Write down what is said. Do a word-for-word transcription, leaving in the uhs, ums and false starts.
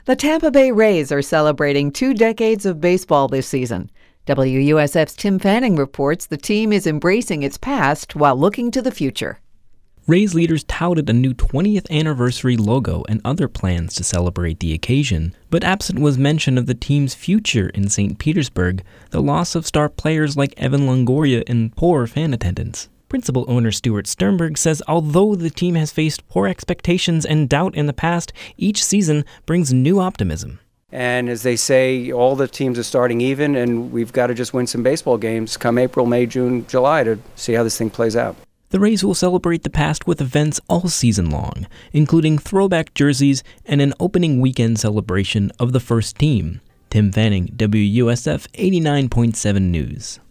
The Tampa Bay Rays are celebrating two decades of baseball this season. W U S F's Tim Fanning reports the team is embracing its past while looking to the future. Rays leaders touted a new twentieth anniversary logo and other plans to celebrate the occasion, but absent was mention of the team's future in Saint Petersburg, the loss of star players like Evan Longoria, and poor fan attendance. Principal owner Stuart Sternberg says although the team has faced poor expectations and doubt in the past, each season brings new optimism. And as they say, all the teams are starting even, and we've got to just win some baseball games come April, May, June, July to see how this thing plays out. The Rays will celebrate the past with events all season long, including throwback jerseys and an opening weekend celebration of the first team. Tim Fanning, W U S F eighty-nine point seven News.